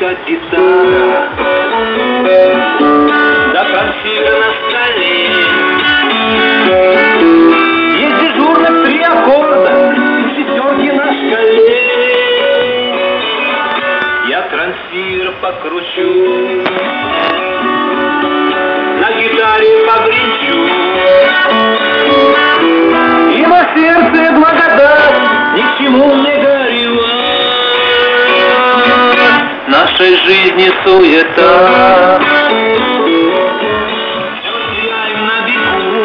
как гитара, да конфига на столе. Есть дежурных 3 аккорда, шестерки на шкале. Я трансфер покручу, на гитаре побренчу, и во сердце благодать, ни к чему не горевать. В нашей жизни суета, все теряем на бегу,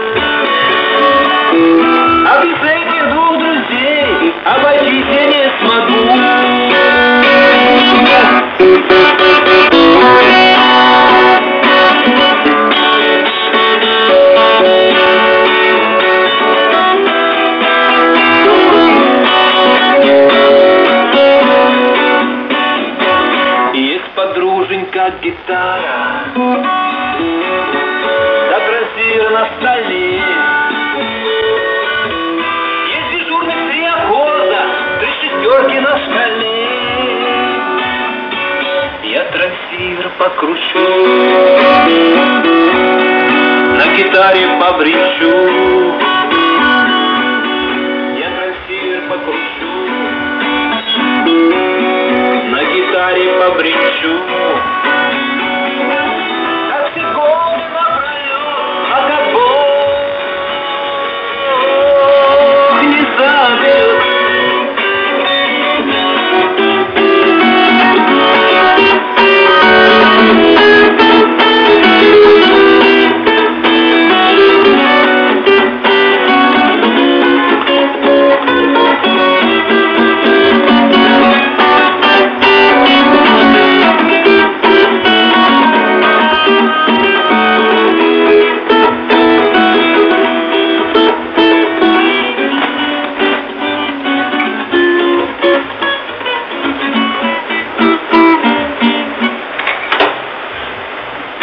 а без этих 2 друзей обойтись я не смогу. Подруженька гитара, да трансфер на столе. Есть дежурных 3 аккорда, 3 шестерки на шкале. Я трансфер покручу, на гитаре побренчу,